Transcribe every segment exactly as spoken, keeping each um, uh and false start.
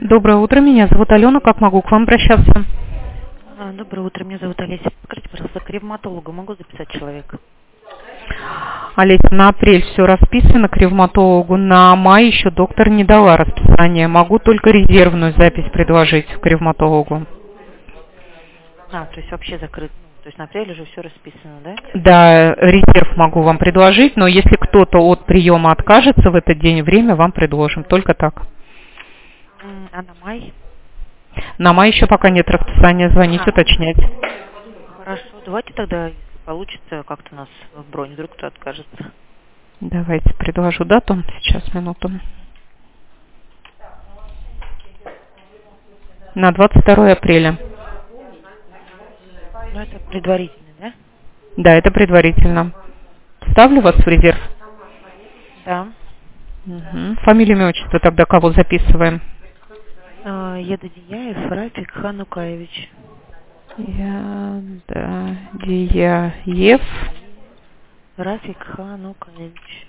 Доброе утро, меня зовут Алена, как могу к вам обращаться? А, Доброе утро, меня зовут Олеся. Скажите, пожалуйста, к ревматологу могу записать человека? Олеся, на апрель все расписано к ревматологу, на май еще доктор не дала расписание, могу только резервную запись предложить к ревматологу. А, то есть вообще закрыт. То есть на апрель уже все расписано, да? Да, резерв могу вам предложить, но если кто-то от приема откажется в этот день, время вам предложим, только так. М, А на май? На май еще пока нет расписания, звонить, А. уточнять. Хорошо, давайте тогда, если получится, как-то у нас в бронь, вдруг кто откажется. Давайте предложу дату, сейчас, минуту. На двадцать второе апреля. Ну, это предварительно, да? Да, это предварительно. Ставлю вас в резерв. Да. Угу. Фамилию, имя, отчество тогда кого записываем? А, Едадияев Рафик Ханукаевич. Едадияев Рафик Ханукаевич.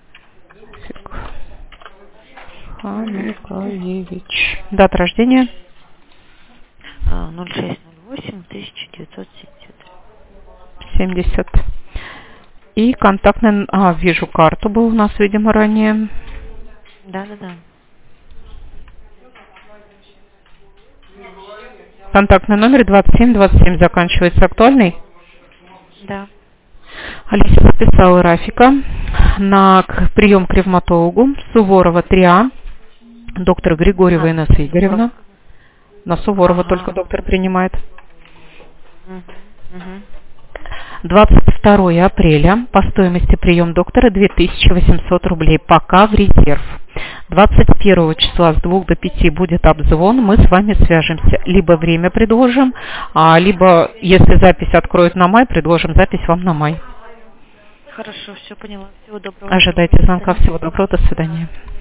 Ханукаевич. Дата рождения? А, ноль шесть ноль восемь тысяча девятьсот семьдесят. семьдесят. И контактный... А, вижу, карту был у нас, видимо, ранее. Да-да-да. Контактный номер двадцать семь двадцать семь заканчивается, актуальный? Да. Алиса записала Рафика на к- прием к ревматологу. Суворова три А. Доктор Григорьева А, Инесса Игоревна. На Суворова Ага. только доктор принимает. Мгм, мгм. двадцать второе апреля по стоимости прием доктора две тысячи восемьсот рублей, пока в резерв. двадцать первого числа с двух до пяти будет обзвон, мы с вами свяжемся. Либо время предложим, а, либо, если запись откроют на май, предложим запись вам на май. Хорошо, все поняла. Всего доброго. Ожидайте звонка. Всего доброго. До свидания.